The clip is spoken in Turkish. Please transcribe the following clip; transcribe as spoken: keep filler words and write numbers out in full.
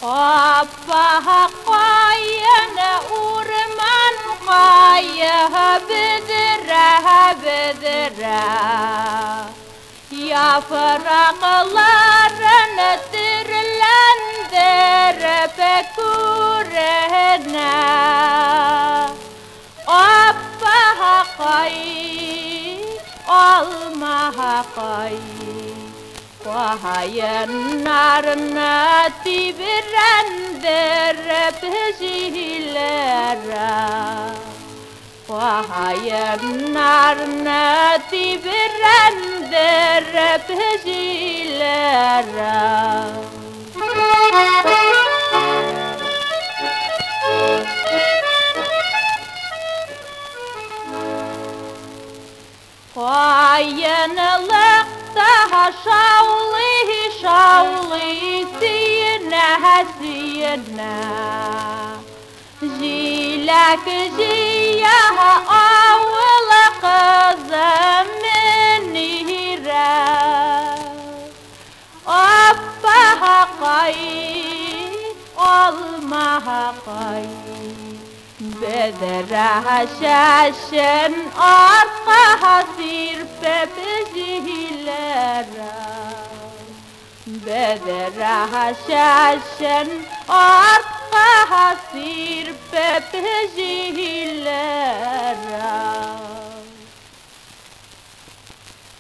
Hoppa koyana urman koya bedere bedere Yapraklarını dirlendirip kurene Hoppa koy olma koy Koyunlarını dibirendirip jilere Koyunlarını dibirendirip jilere Koyunlukta şavlı şavlı siyine siyine Jilek jiyaha avlı kızım minire Hoppa koy olma koy Bedere şaşın arka sirpep jilere Bedere şaşın arka sirpep jilere